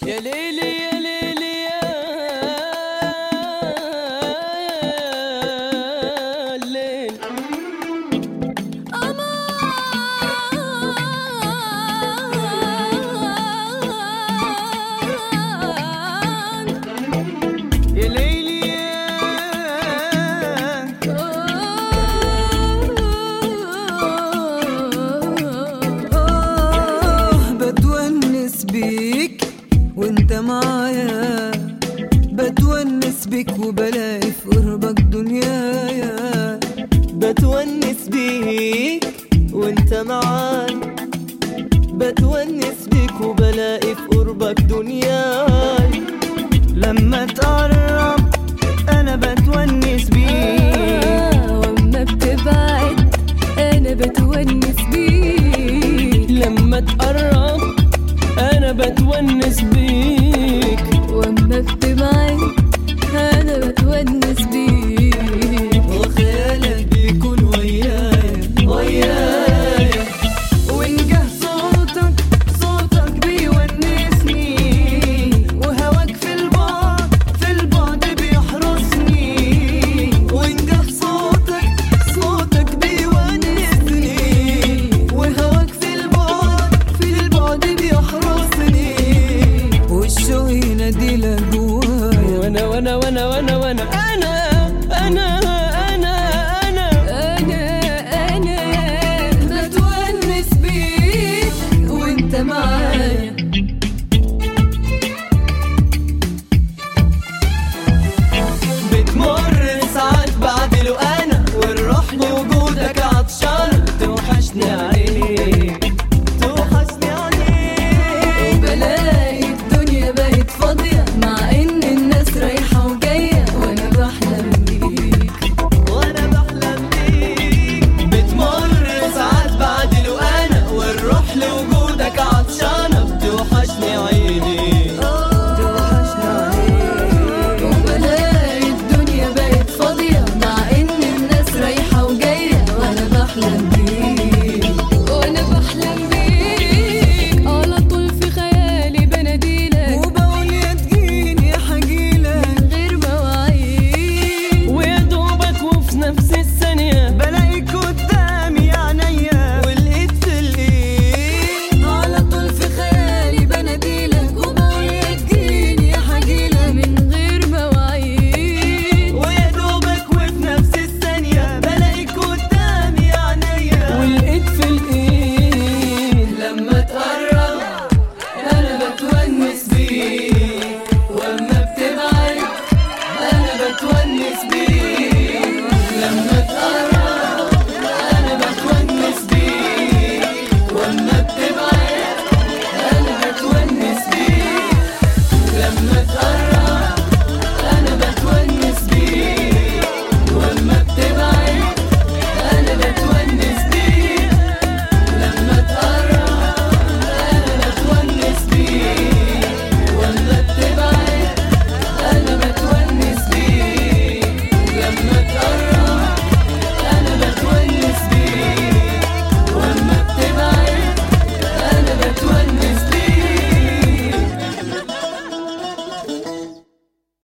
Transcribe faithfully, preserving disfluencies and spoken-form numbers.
يا ليلي يا ليلي يا الليل يا ليلي بتونس بيك وانت معايا، بتونس بيك وبلاقي في قربك دنيايا. بتونس بيك وانت معاي، بتونس بيك وبلاقي في قربك دنياي. لما تقرب انا بتونس بيك، وأما بتبعد أنا بتونس بيك. لما تقرب انا بتونس بيك، وأما بتبعد أنا بتونس بيك. وخيالك بيكون ويايا ويايا، ونجه صوتك صوتك بيونسني، وهواك في البعد في البعد بيحرسني. ونجه صوتك صوتك بيونسني، وهواك في البعد في البعد بيحرسني. والشوق يناديلك جوايا، وانا وانا وانا وانا وانا انا انا انا انا أنا أنا بتونس بيك وأنت معايا،